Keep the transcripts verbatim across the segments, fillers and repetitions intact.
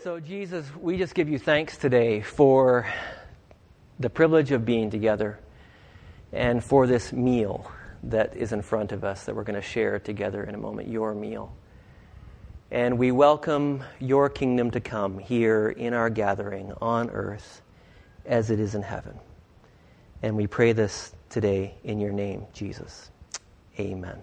So, Jesus, we just give you thanks today for the privilege of being together and for this meal that is in front of us that we're going to share together in a moment, your meal. And we welcome your kingdom to come here in our gathering on earth as it is in heaven. And we pray this today in your name, Jesus. Amen.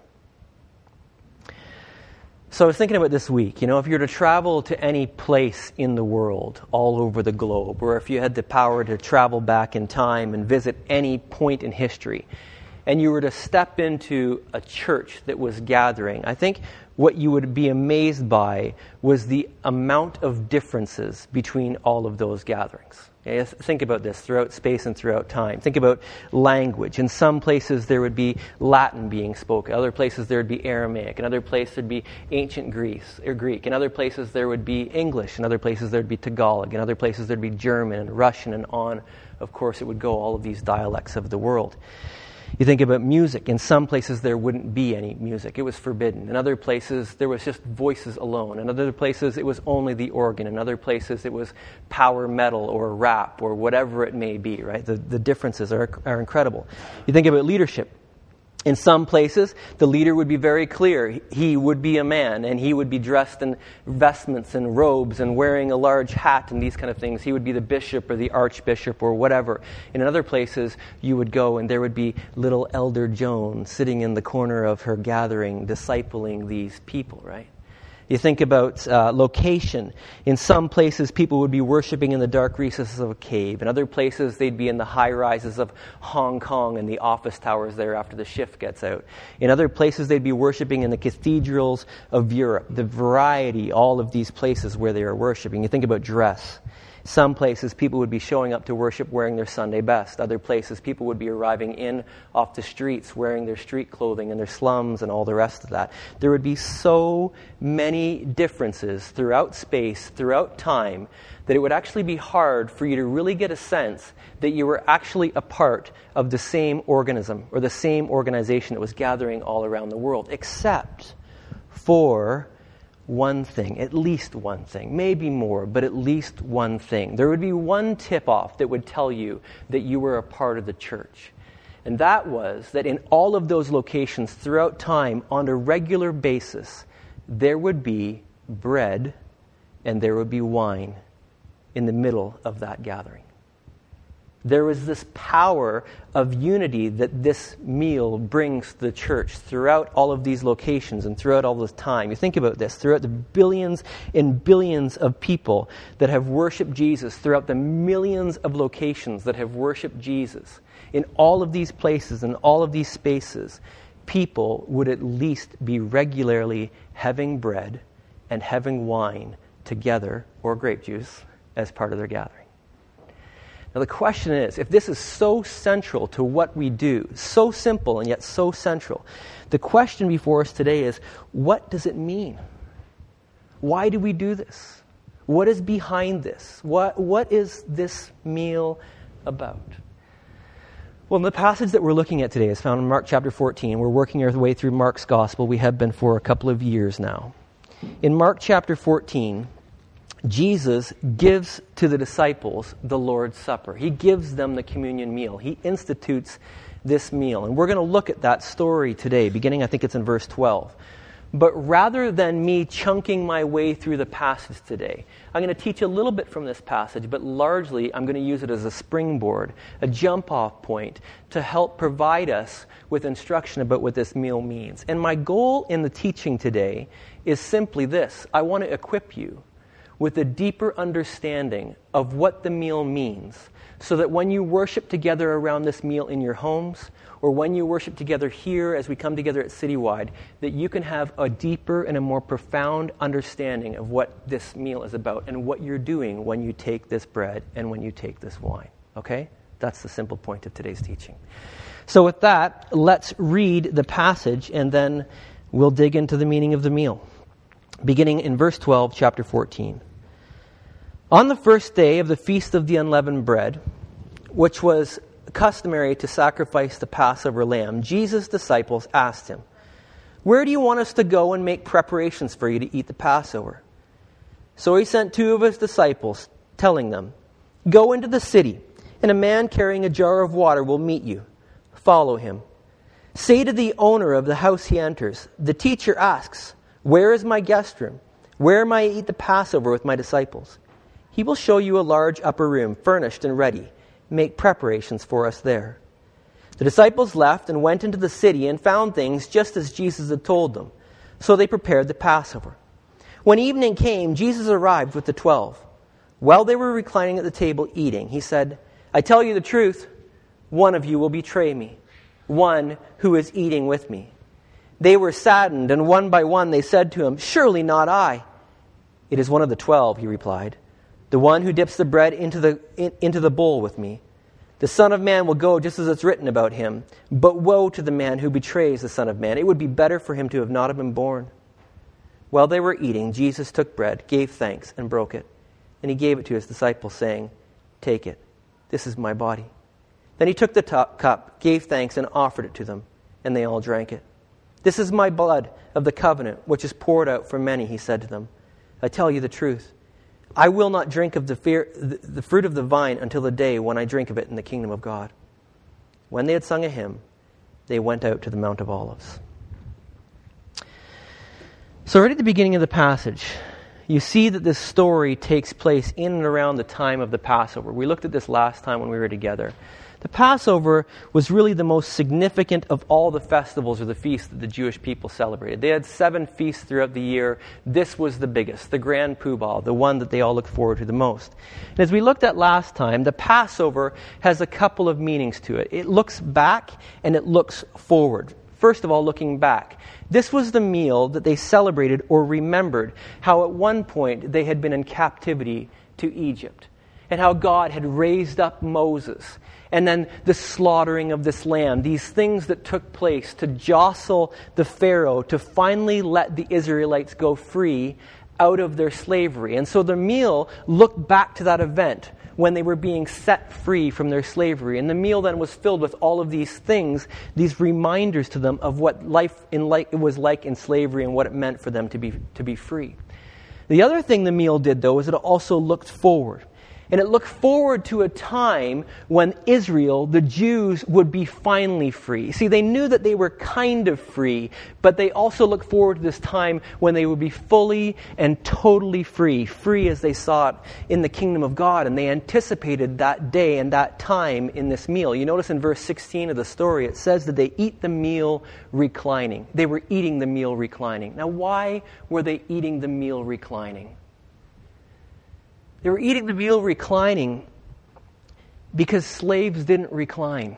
So I was thinking about this week, you know, if you were to travel to any place in the world, all over the globe, or if you had the power to travel back in time and visit any point in history, and you were to step into a church that was gathering, I think what you would be amazed by was the amount of differences between all of those gatherings. Okay, think about this throughout space and throughout time. Think about language. In some places there would be Latin being spoken. Other places there would be Aramaic. In other places there would be ancient Greece or Greek. In other places there would be English. In other places there would be Tagalog. In other places there would be German and Russian, and on, of course, it would go, all of these dialects of the world. You think about music. In some places there wouldn't be any music. It was forbidden. In other places there was just voices alone. In other places it was only the organ. In other places it was power metal or rap or whatever it may be, right? The, the differences are, are incredible. You think about leadership. In some places, the leader would be very clear. He would be a man, and he would be dressed in vestments and robes and wearing a large hat and these kind of things. He would be the bishop or the archbishop or whatever. In other places, you would go and there would be little Elder Joan sitting in the corner of her gathering, discipling these people, right? You think about uh, location. In some places, people would be worshiping in the dark recesses of a cave. In other places, they'd be in the high rises of Hong Kong and the office towers there after the shift gets out. In other places, they'd be worshiping in the cathedrals of Europe. The variety, all of these places where they are worshiping. You think about dress. Some places, people would be showing up to worship wearing their Sunday best. Other places, people would be arriving in off the streets wearing their street clothing and their slums and all the rest of that. There would be so many differences throughout space, throughout time, that it would actually be hard for you to really get a sense that you were actually a part of the same organism or the same organization that was gathering all around the world, except for one thing, at least one thing, maybe more, but at least one thing. There would be one tip-off that would tell you that you were a part of the church. And that was that in all of those locations throughout time, on a regular basis, there would be bread and there would be wine in the middle of that gathering. There was this power of unity that this meal brings to the church throughout all of these locations and throughout all this time. You think about this, throughout the billions and billions of people that have worshiped Jesus, throughout the millions of locations that have worshiped Jesus, in all of these places and all of these spaces, people would at least be regularly having bread and having wine together, or grape juice, as part of their gathering. Now the question is, if this is so central to what we do, so simple and yet so central, the question before us today is, what does it mean? Why do we do this? What is behind this? What, what is this meal about? Well, the passage that we're looking at today is found in Mark chapter fourteen. We're working our way through Mark's gospel. We have been for a couple of years now. In Mark chapter fourteen, Jesus gives to the disciples the Lord's Supper. He gives them the communion meal. He institutes this meal. And we're going to look at that story today, beginning, I think it's in verse twelve. But rather than me chunking my way through the passage today, I'm going to teach a little bit from this passage, but largely I'm going to use it as a springboard, a jump-off point to help provide us with instruction about what this meal means. And my goal in the teaching today is simply this. I want to equip you with a deeper understanding of what the meal means, so that when you worship together around this meal in your homes, or when you worship together here as we come together at Citywide, that you can have a deeper and a more profound understanding of what this meal is about and what you're doing when you take this bread and when you take this wine. Okay? That's the simple point of today's teaching. So with that, let's read the passage and then we'll dig into the meaning of the meal. Beginning in verse twelve, chapter fourteen. On the first day of the Feast of the Unleavened Bread, which was customary to sacrifice the Passover lamb, Jesus' disciples asked him, "Where do you want us to go and make preparations for you to eat the Passover?" So he sent two of his disciples, telling them, "Go into the city, and a man carrying a jar of water will meet you. Follow him. Say to the owner of the house he enters, 'The teacher asks, where is my guest room? Where may I eat the Passover with my disciples?' He will show you a large upper room, furnished and ready. Make preparations for us there." The disciples left and went into the city and found things just as Jesus had told them. So they prepared the Passover. When evening came, Jesus arrived with the twelve. While they were reclining at the table eating, he said, "I tell you the truth, one of you will betray me, one who is eating with me." They were saddened, and one by one they said to him, "Surely not I." "It is one of the twelve," he replied, "the one who dips the bread into the in, into the bowl with me. The Son of Man will go just as it's written about him, but woe to the man who betrays the Son of Man. It would be better for him to have not have been born." While they were eating, Jesus took bread, gave thanks, and broke it. And he gave it to his disciples, saying, "Take it. This is my body." Then he took the top cup, gave thanks, and offered it to them, and they all drank it. "This is my blood of the covenant, which is poured out for many," he said to them. "I tell you the truth. I will not drink of the, fear, the, the fruit of the vine until the day when I drink of it in the kingdom of God." When they had sung a hymn, they went out to the Mount of Olives. So right at the beginning of the passage, you see that this story takes place in and around the time of the Passover. We looked at this last time when we were together. The Passover was really the most significant of all the festivals or the feasts that the Jewish people celebrated. They had seven feasts throughout the year. This was the biggest, the Grand Poobah, the one that they all looked forward to the most. And as we looked at last time, the Passover has a couple of meanings to it. It looks back and it looks forward. First of all, looking back. This was the meal that they celebrated or remembered how at one point they had been in captivity to Egypt, and how God had raised up Moses, and then the slaughtering of this lamb, these things that took place to jostle the Pharaoh, to finally let the Israelites go free out of their slavery. And so the meal looked back to that event when they were being set free from their slavery. And the meal then was filled with all of these things, these reminders to them of what life in like it was like in slavery and what it meant for them to be to be free. The other thing the meal did, though, is it also looked forward. And it looked forward to a time when Israel, the Jews, would be finally free. See, they knew that they were kind of free, but they also looked forward to this time when they would be fully and totally free, free as they saw it in the kingdom of God. And they anticipated that day and that time in this meal. You notice in verse sixteen of the story, it says that they eat the meal reclining. They were eating the meal reclining. Now, why were they eating the meal reclining? They were eating the meal reclining because slaves didn't recline.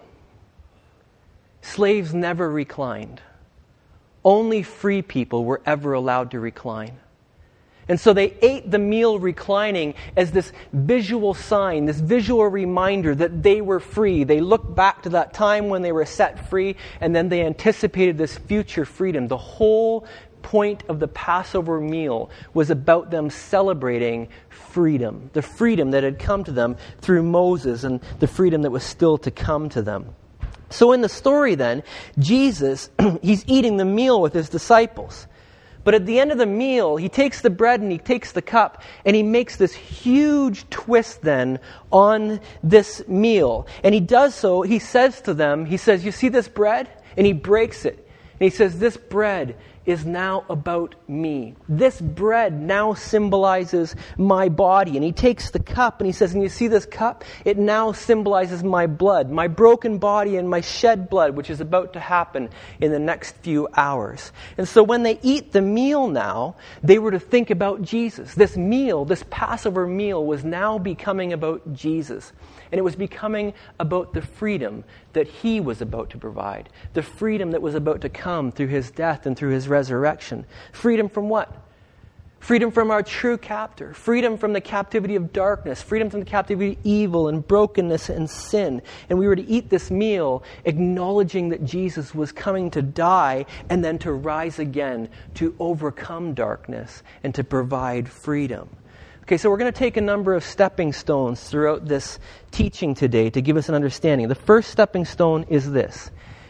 Slaves never reclined. Only free people were ever allowed to recline. And so they ate the meal reclining as this visual sign, this visual reminder that they were free. They looked back to that time when they were set free, and then they anticipated this future freedom. The whole point of the Passover meal was about them celebrating freedom, the freedom that had come to them through Moses and the freedom that was still to come to them. So in the story then, Jesus, he's eating the meal with his disciples. But at the end of the meal, he takes the bread and he takes the cup and he makes this huge twist then on this meal. And he does so, he says to them, he says, "You see this bread?" And he breaks it. And he says, "This bread is now about me. This bread now symbolizes my body." And he takes the cup and he says, "And you see this cup? It now symbolizes my blood, my broken body and my shed blood, which is about to happen in the next few hours." And so when they eat the meal now, they were to think about Jesus. This meal, this Passover meal, was now becoming about Jesus. And it was becoming about the freedom that he was about to provide. The freedom that was about to come through his death and through his resurrection. Freedom from what? Freedom from our true captor. Freedom from the captivity of darkness. Freedom from the captivity of evil and brokenness and sin. And we were to eat this meal acknowledging that Jesus was coming to die and then to rise again to overcome darkness and to provide freedom. Okay, so we're going to take a number of stepping stones throughout this teaching today to give us an understanding. The first stepping stone is this.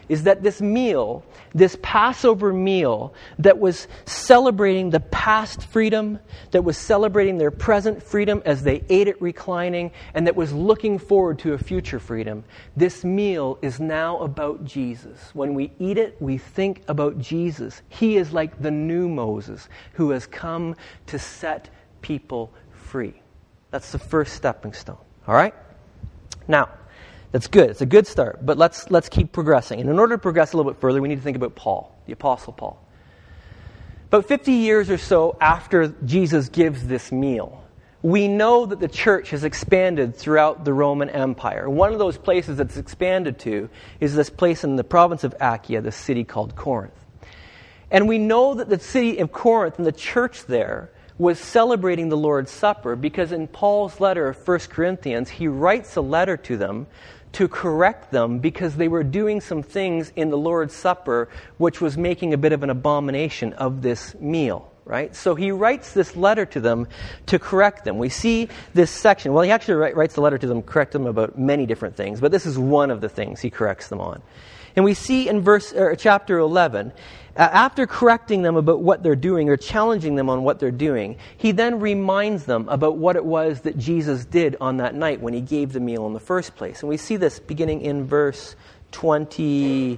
is that this meal, this Passover meal that was celebrating the past freedom, that was celebrating their present freedom as they ate it reclining, and that was looking forward to a future freedom, this meal is now about Jesus. When we eat it, we think about Jesus. He is like the new Moses who has come to set people free. That's the first stepping stone. All right? Now, that's good. It's a good start. But let's let's keep progressing. And in order to progress a little bit further, we need to think about Paul, the Apostle Paul. About fifty years or so after Jesus gives this meal, we know that the church has expanded throughout the Roman Empire. One of those places that's expanded to is this place in the province of Achaia, the city called Corinth. And we know that the city of Corinth and the church there was celebrating the Lord's Supper because in Paul's letter of First Corinthians, he writes a letter to them to correct them because they were doing some things in the Lord's Supper which was making a bit of an abomination of this meal, right? So he writes this letter to them to correct them. We see this section. Well, he actually writes the letter to them, correct them about many different things, but this is one of the things he corrects them on. And we see in verse or chapter eleven, uh, after correcting them about what they're doing or challenging them on what they're doing, he then reminds them about what it was that Jesus did on that night when he gave the meal in the first place. And we see this beginning in verse twenty-three,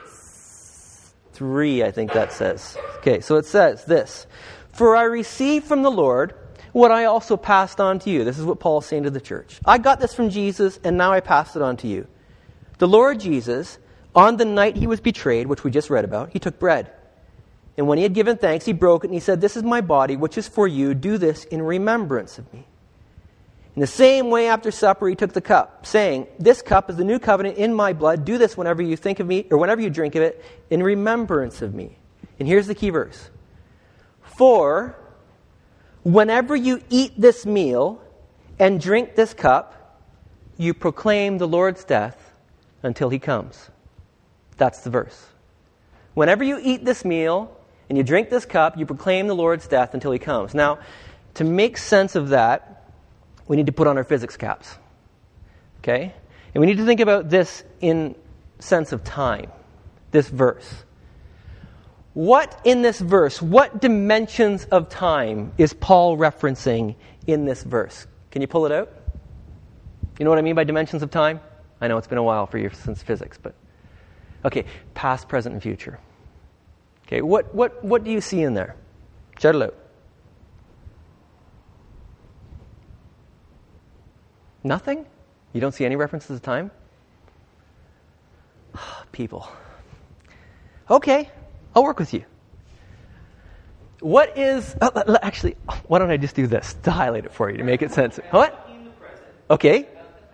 I think that says. Okay, so it says this: "For I received from the Lord what I also passed on to you." This is what Paul's saying to the church. I got this from Jesus, and now I passed it on to you. "The Lord Jesus, on the night he was betrayed," which we just read about, "he took bread. And when he had given thanks, he broke it, and he said, 'This is my body, which is for you. Do this in remembrance of me.' In the same way, after supper, he took the cup, saying, 'This cup is the new covenant in my blood. Do this whenever you think of me, or whenever you drink of it, in remembrance of me.'" And here's the key verse. "For whenever you eat this meal and drink this cup, you proclaim the Lord's death until he comes." That's the verse. Whenever you eat this meal and you drink this cup, you proclaim the Lord's death until he comes. Now, to make sense of that, we need to put on our physics caps. Okay? And we need to think about this in sense of time, this verse. What in this verse, what dimensions of time is Paul referencing in this verse? Can you pull it out? You know what I mean by dimensions of time? I know it's been a while for you since physics, but okay, past, present, and future. Okay, what what what do you see in there? Shout it out. Nothing? You don't see any references to time? People. Okay, I'll work with you. What is... Uh, actually, why don't I just do this to highlight it for you, to make it sense? What? Okay.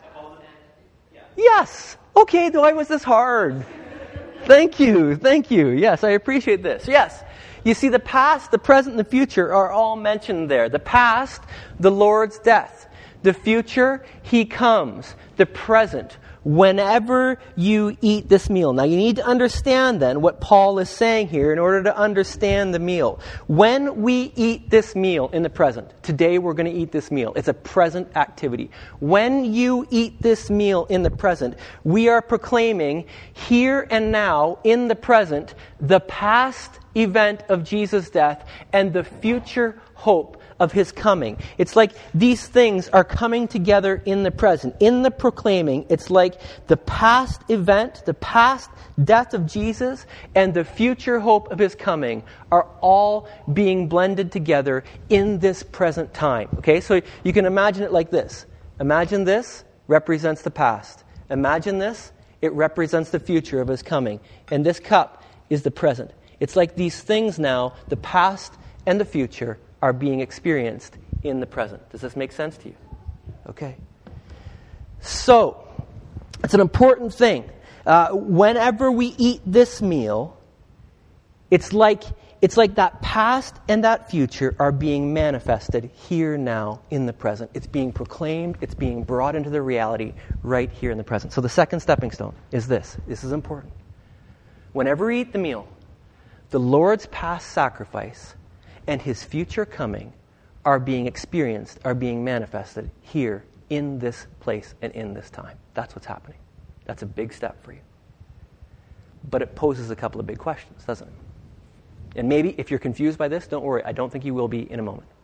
Yes. Okay, why was this hard? Thank you, thank you. Yes, I appreciate this. Yes, you see the past, the present, and the future are all mentioned there. The past, the Lord's death. The future, he comes. The present, whenever you eat this meal. Now you need to understand then what Paul is saying here in order to understand the meal. When we eat this meal in the present, today we're going to eat this meal. It's a present activity. When you eat this meal in the present, we are proclaiming here and now in the present the past event of Jesus' death and the future hope of his coming. It's like these things are coming together in the present. In the proclaiming, it's like the past event, the past death of Jesus, and the future hope of his coming are all being blended together in this present time. Okay, so you can imagine it like this. Imagine this represents the past. Imagine this, it represents the future of his coming. And this cup is the present. It's like these things now, the past and the future, are being experienced in the present. Does this make sense to you? Okay. So, it's an important thing. Uh, whenever we eat this meal, it's like it's like that past and that future are being manifested here now in the present. It's being proclaimed. It's being brought into the reality right here in the present. So the second stepping stone is this. This is important. Whenever we eat the meal, the Lord's past sacrifice and his future coming are being experienced, are being manifested here in this place and in this time. That's what's happening. That's a big step for you. but it poses a couple of big questions, doesn't it? And maybe if you're confused by this, don't worry. I don't think you will be in a moment.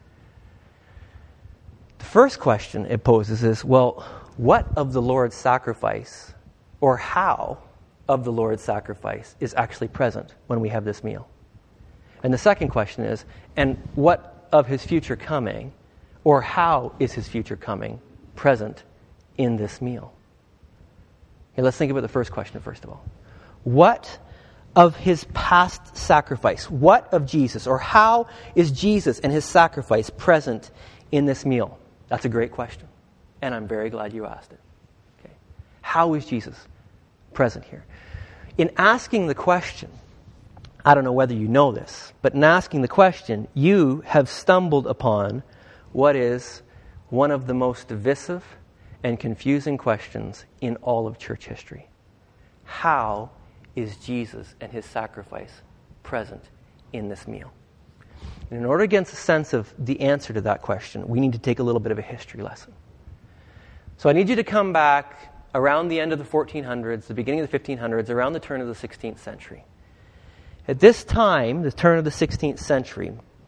The first question it poses is, well, what of the Lord's sacrifice, or how of the Lord's sacrifice is actually present when we have this meal? And the second question is, and what of his future coming, or how is his future coming present in this meal? Okay, let's think about the first question first of all. What of his past sacrifice? What of Jesus? Or how is Jesus and his sacrifice present in this meal? That's a great question. And I'm very glad you asked it. Okay. How is Jesus present here? In asking the question, I don't know whether you know this, but in asking the question, you have stumbled upon what is one of the most divisive and confusing questions in all of church history. How is Jesus and his sacrifice present in this meal? And in order to get a sense of the answer to that question, we need to take a little bit of a history lesson. So I need you to come back around the end of the fourteen hundreds, the beginning of the fifteen hundreds, around the turn of the sixteenth century. At this time, the turn of the sixteenth century,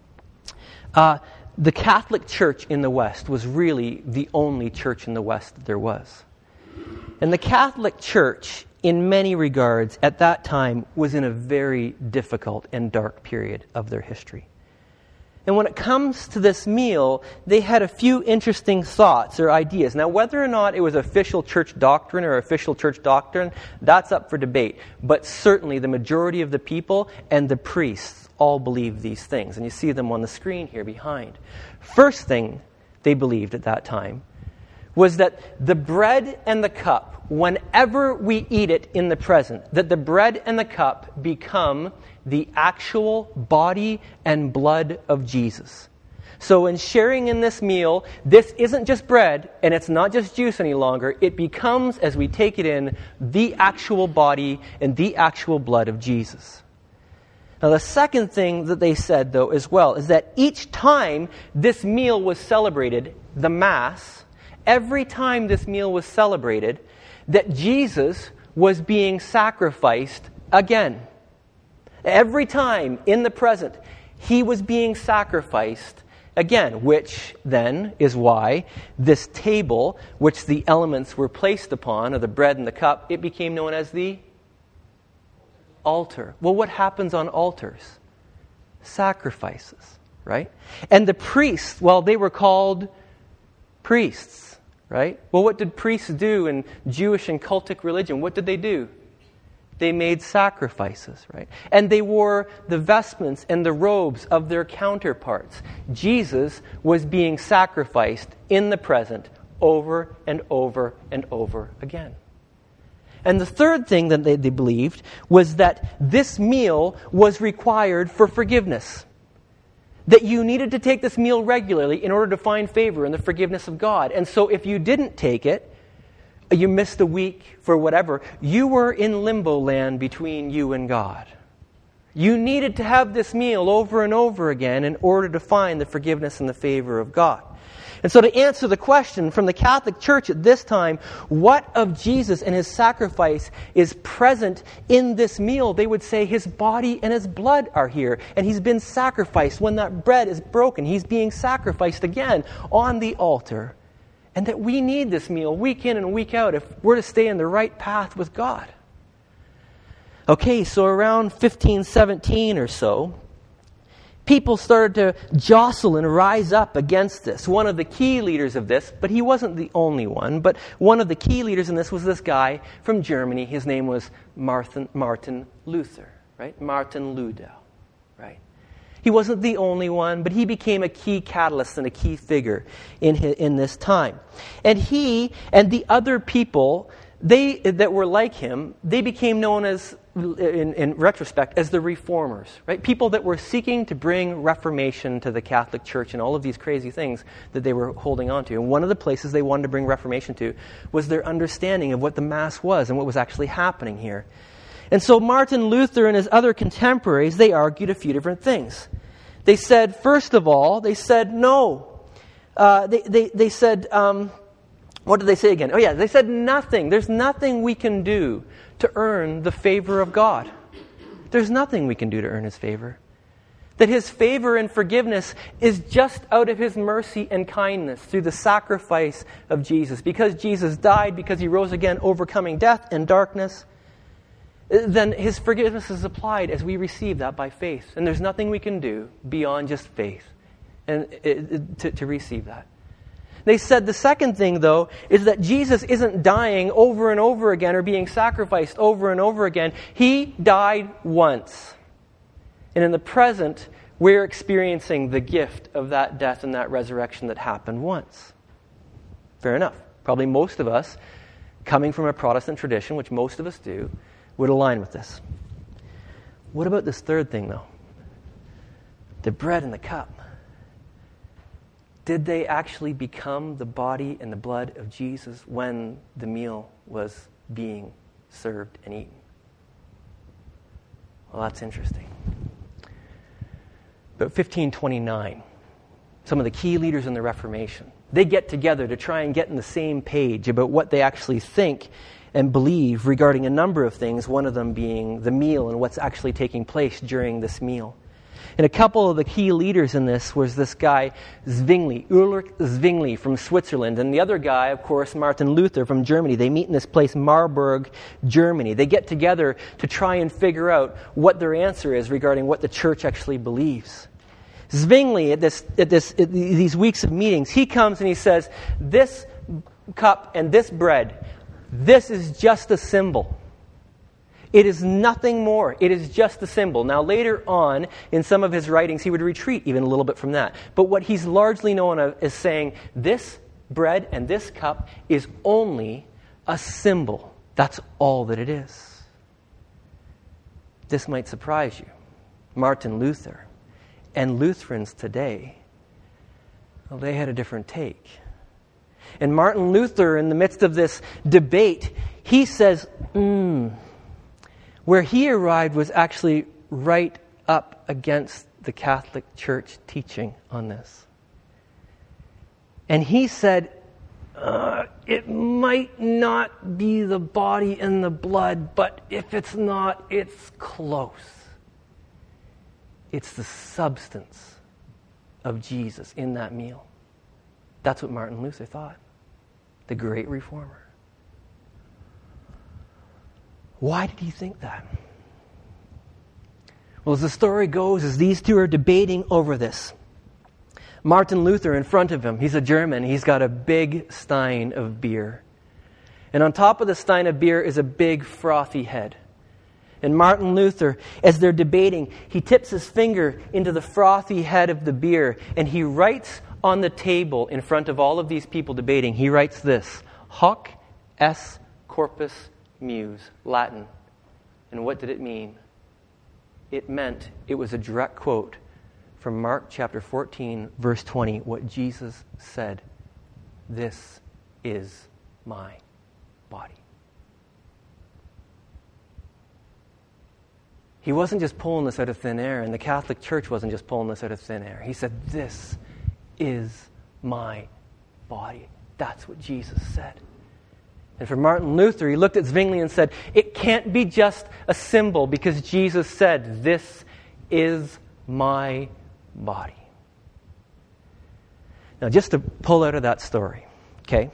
uh, the Catholic Church in the West was really the only church in the West that there was. And the Catholic Church, in many regards, at that time, was in a very difficult and dark period of their history. And when it comes to this meal, they had a few interesting thoughts or ideas. Now, whether or not it was official church doctrine or official church doctrine, that's up for debate. But certainly the majority of the people and the priests all believed these things. And you see them on the screen here behind. First thing they believed at that time was that the bread and the cup, whenever we eat it in the present, that the bread and the cup become the actual body and blood of Jesus. So in sharing in this meal, this isn't just bread and it's not just juice any longer. It becomes, as we take it in, the actual body and the actual blood of Jesus. Now the second thing that they said, though, as well, is that each time this meal was celebrated, the Mass, every time this meal was celebrated, that Jesus was being sacrificed again. Every time in the present, he was being sacrificed again, which then is why this table, which the elements were placed upon, of the bread and the cup, it became known as the altar. Well, what happens on altars? Sacrifices, right? And the priests, well, they were called priests, right? Well, what did priests do in Jewish and cultic religion? What did they do? They made sacrifices, right? And they wore the vestments and the robes of their counterparts. Jesus was being sacrificed in the present over and over and over again. And the third thing that they, they believed was that this meal was required for forgiveness. That you needed to take this meal regularly in order to find favor in the forgiveness of God. And so if you didn't take it, you missed a week for whatever, you were in limbo land between you and God. You needed to have this meal over and over again in order to find the forgiveness and the favor of God. And so to answer the question from the Catholic Church at this time, what of Jesus and his sacrifice is present in this meal? They would say his body and his blood are here. And he's been sacrificed. When that bread is broken, he's being sacrificed again on the altar. And that we need this meal week in and week out if we're to stay in the right path with God. Okay, so around fifteen seventeen or so, people started to jostle and rise up against this. One of the key leaders of this, but he wasn't the only one, but one of the key leaders in this was this guy from Germany. His name was Martin, Martin Luther, right? Martin Luther, right? He wasn't the only one, but he became a key catalyst and a key figure in his, in this time. And he and the other people they that were like him, they became known as, in, in retrospect, as the reformers, right? People that were seeking to bring reformation to the Catholic Church and all of these crazy things that they were holding on to. And one of the places they wanted to bring reformation to was their understanding of what the Mass was and what was actually happening here. And so Martin Luther and his other contemporaries, they argued a few different things. They said, first of all, they said no. Uh, they, they, they said, um, What did they say again? Oh yeah, they said nothing. There's nothing we can do to earn the favor of God. There's nothing we can do to earn His favor. That His favor and forgiveness is just out of His mercy and kindness through the sacrifice of Jesus. Because Jesus died, because He rose again, overcoming death and darkness, then His forgiveness is applied as we receive that by faith. And there's nothing we can do beyond just faith and to, to receive that. They said the second thing, though, is that Jesus isn't dying over and over again or being sacrificed over and over again. He died once. And in the present, we're experiencing the gift of that death and that resurrection that happened once. Fair enough. Probably most of us, coming from a Protestant tradition, which most of us do, would align with this. What about this third thing, though? The bread and the cup. Did they actually become the body and the blood of Jesus when the meal was being served and eaten? Well, that's interesting. But fifteen twenty-nine, some of the key leaders in the Reformation, they get together to try and get on the same page about what they actually think and believe regarding a number of things, one of them being the meal and what's actually taking place during this meal. And a couple of the key leaders in this was this guy, Zwingli, Ulrich Zwingli from Switzerland, and the other guy, of course, Martin Luther from Germany. They meet in this place, Marburg, Germany. They get together to try and figure out what their answer is regarding what the church actually believes. Zwingli, at this, at this, at these weeks of meetings, he comes and he says, this cup and this bread, this is just a symbol. It is nothing more. It is just a symbol. Now, later on, in some of his writings, he would retreat even a little bit from that. But what he's largely known as saying, this bread and this cup is only a symbol. That's all that it is. This might surprise you. Martin Luther and Lutherans today, well, they had a different take. And Martin Luther, in the midst of this debate, he says, hmm, where he arrived was actually right up against the Catholic Church teaching on this. And he said, uh, it might not be the body and the blood, but if it's not, it's close. It's the substance of Jesus in that meal. That's what Martin Luther thought, the great reformer. Why did he think that? Well, as the story goes, as these two are debating over this, Martin Luther in front of him, he's a German, he's got a big stein of beer. And on top of the stein of beer is a big frothy head. And Martin Luther, as they're debating, he tips his finger into the frothy head of the beer, and he writes on the table in front of all of these people debating, he writes this, Hoc est corpus Muse, Latin. And what did it mean? It meant, it was a direct quote from Mark chapter fourteen, verse twenty, what Jesus said, this is my body. He wasn't just pulling this out of thin air, and the Catholic Church wasn't just pulling this out of thin air. He said, this is my body. That's what Jesus said. And for Martin Luther, he looked at Zwingli and said, it can't be just a symbol because Jesus said, this is my body. Now, just to pull out of that story, okay?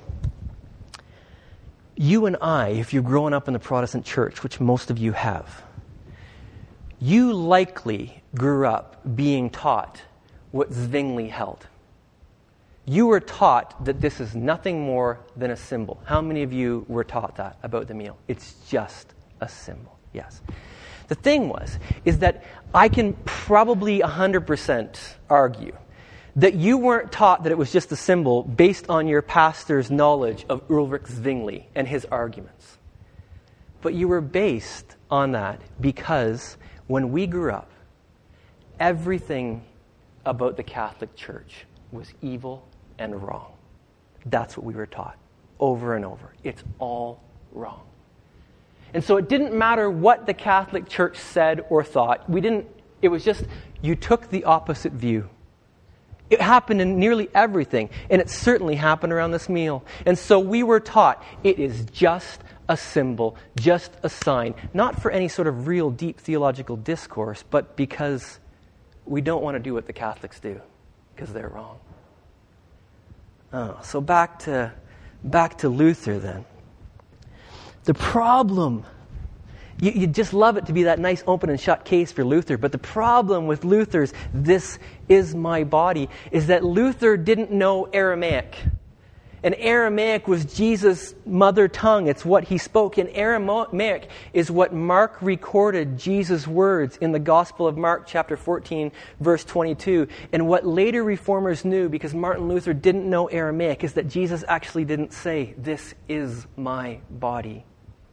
You and I, if you've grown up in the Protestant church, which most of you have, you likely grew up being taught what Zwingli held. You were taught that this is nothing more than a symbol. How many of you were taught that about the meal? It's just a symbol. Yes. The thing was, is that I can probably one hundred percent argue that you weren't taught that it was just a symbol based on your pastor's knowledge of Ulrich Zwingli and his arguments. But you were based on that because when we grew up, everything about the Catholic Church was evil and wrong. That's what we were taught over and over. It's all wrong. And so it didn't matter what the Catholic Church said or thought. We didn't, it was just, you took the opposite view. It happened in nearly everything, and it certainly happened around this meal. And so we were taught it is just a symbol, just a sign, not for any sort of real deep theological discourse, but because we don't want to do what the Catholics do, because they're wrong. Oh, so back to back to Luther then. The problem, you, you just love it to be that nice open and shut case for Luther, but the problem with Luther's "this is my body" is that Luther didn't know Aramaic. And Aramaic was Jesus' mother tongue. It's what he spoke. And Aramaic is what Mark recorded Jesus' words in the Gospel of Mark, chapter fourteen, verse twenty-two. And what later reformers knew, because Martin Luther didn't know Aramaic, is that Jesus actually didn't say, "This is my body."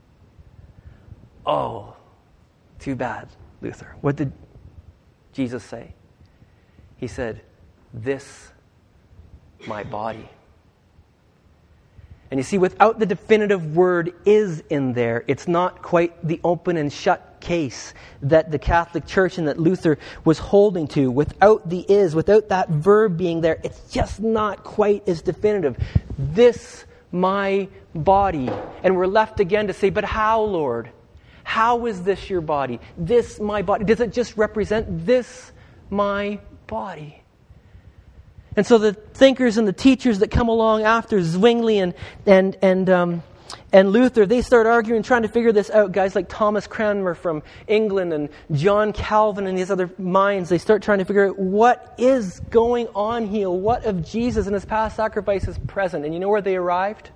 Oh, too bad, Luther. What did Jesus say? He said, "This, my body." And you see, without the definitive word "is" in there, it's not quite the open and shut case that the Catholic Church and that Luther was holding to. Without the "is," without that verb being there, it's just not quite as definitive. This, my body. And we're left again to say, but how, Lord? How is this your body? This, my body. Does it just represent this, my body? And so the thinkers and the teachers that come along after Zwingli and and and um, and Luther, they start arguing, trying to figure this out. Guys like Thomas Cranmer from England and John Calvin and these other minds, they start trying to figure out what is going on here. What of Jesus and his past sacrifice is present? And you know where they arrived?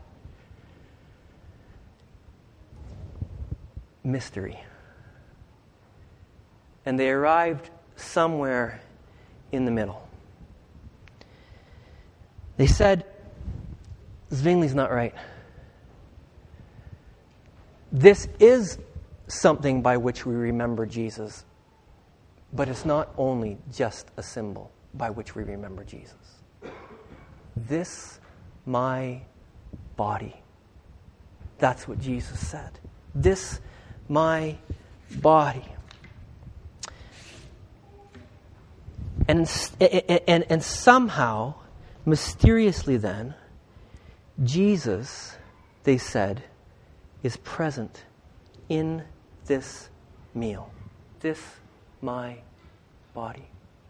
Mystery. And they arrived somewhere in the middle. They said, Zwingli's not right. This is something by which we remember Jesus, but it's not only just a symbol by which we remember Jesus. This, my body. That's what Jesus said. This, my body. And, and, and somehow, mysteriously then, Jesus, they said, is present in this meal. This, my body.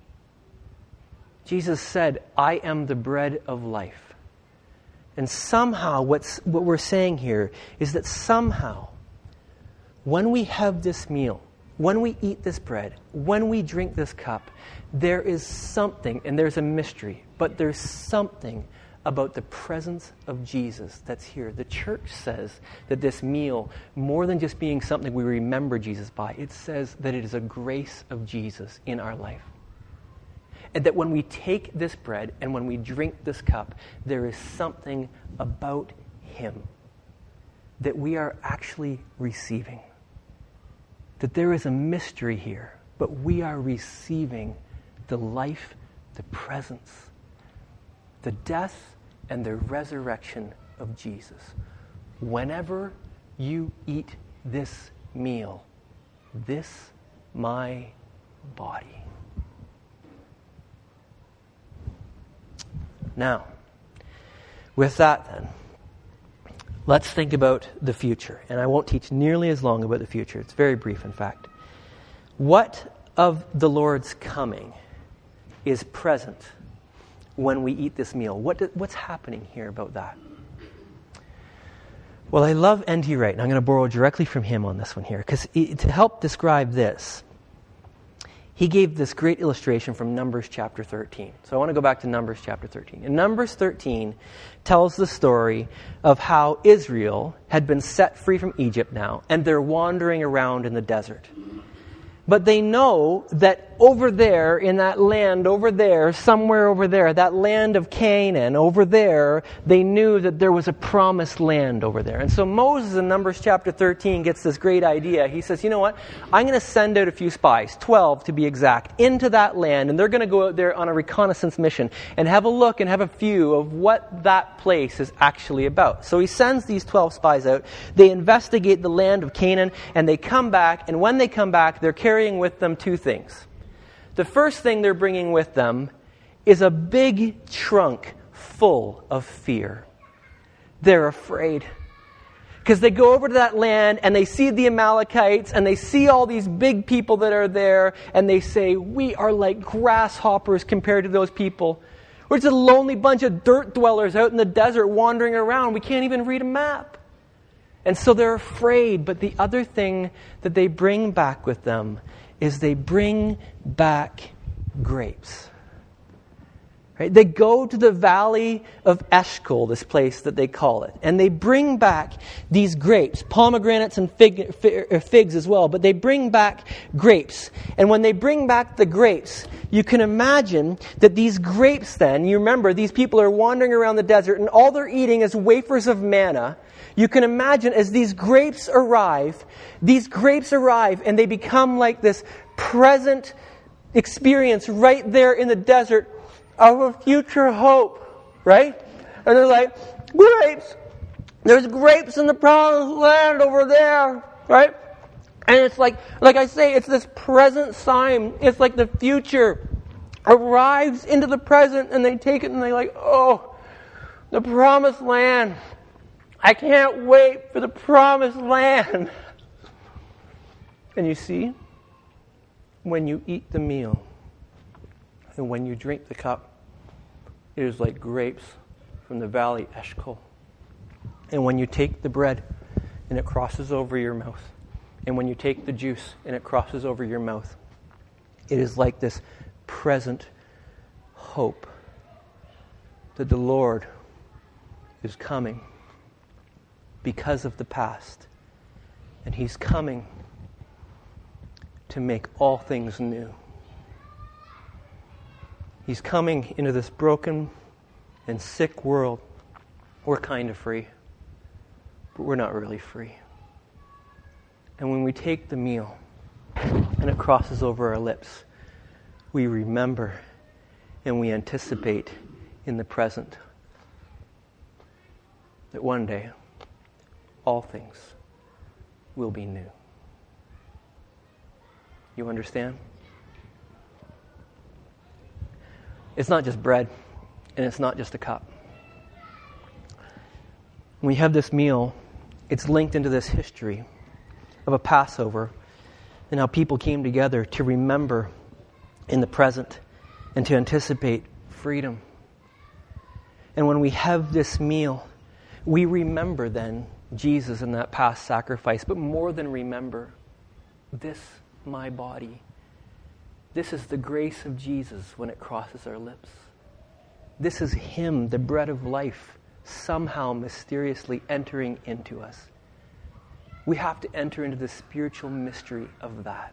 Jesus said, "I am the bread of life." And somehow, what's, what we're saying here is that somehow, when we have this meal, when we eat this bread, when we drink this cup, there is something, and there's a mystery, but there's something about the presence of Jesus that's here. The church says that this meal, more than just being something we remember Jesus by, it says that it is a grace of Jesus in our life. And that when we take this bread and when we drink this cup, there is something about him that we are actually receiving. That there is a mystery here, but we are receiving the life, the presence, the death, and the resurrection of Jesus. Whenever you eat this meal, this, my body. Now, with that then, let's think about the future. And I won't teach nearly as long about the future. It's very brief, in fact. What of the Lord's coming is present when we eat this meal? What do, what's happening here about that? Well, I love N T Wright, and I'm going to borrow directly from him on this one here, because to help describe this, he gave this great illustration from Numbers chapter thirteen. So I want to go back to Numbers chapter thirteen. And Numbers thirteen tells the story of how Israel had been set free from Egypt now, and they're wandering around in the desert. But they know that over there, in that land over there, somewhere over there, that land of Canaan over there, they knew that there was a promised land over there. And so Moses in Numbers chapter thirteen gets this great idea. He says, you know what? I'm going to send out a few spies, twelve to be exact, into that land. And they're going to go out there on a reconnaissance mission and have a look and have a view of what that place is actually about. So he sends these twelve spies out. They investigate the land of Canaan and they come back. And when they come back, they're carrying with them two things. The first thing they're bringing with them is a big trunk full of fear. They're afraid. Because they go over to that land and they see the Amalekites and they see all these big people that are there and they say, we are like grasshoppers compared to those people. We're just a lonely bunch of dirt dwellers out in the desert wandering around. We can't even read a map. And so they're afraid. But the other thing that they bring back with them is they bring back grapes. Right? They go to the valley of Eshcol, this place that they call it, and they bring back these grapes, pomegranates and fig, figs as well, but they bring back grapes. And when they bring back the grapes, you can imagine that these grapes then, you remember, these people are wandering around the desert and all they're eating is wafers of manna. You can imagine as these grapes arrive, these grapes arrive and they become like this present experience right there in the desert of a future hope, right? And they're like, grapes! There's grapes in the promised land over there, right? And it's like, like I say, it's this present sign. It's like the future arrives into the present and they take it and they're like, oh, the promised land. I can't wait for the promised land. And you see, when you eat the meal, and when you drink the cup, it is like grapes from the valley Eshcol. And when you take the bread and it crosses over your mouth, and when you take the juice and it crosses over your mouth, it is like this present hope that the Lord is coming because of the past. And He's coming to make all things new. He's coming into this broken and sick world. We're kind of free, but we're not really free. And when we take the meal and it crosses over our lips, we remember and we anticipate in the present that one day all things will be new. You understand? It's not just bread, and it's not just a cup. When we have this meal, it's linked into this history of a Passover and how people came together to remember in the present and to anticipate freedom. And when we have this meal, we remember then Jesus and that past sacrifice, but more than remember, this, my body. This is the grace of Jesus when it crosses our lips. This is Him, the bread of life, somehow mysteriously entering into us. We have to enter into the spiritual mystery of that.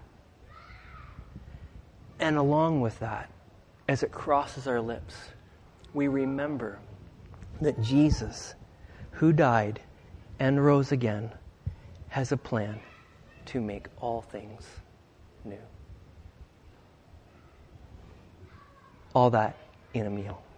And along with that, as it crosses our lips, we remember that Jesus, who died and rose again, has a plan to make all things new. All that in a meal.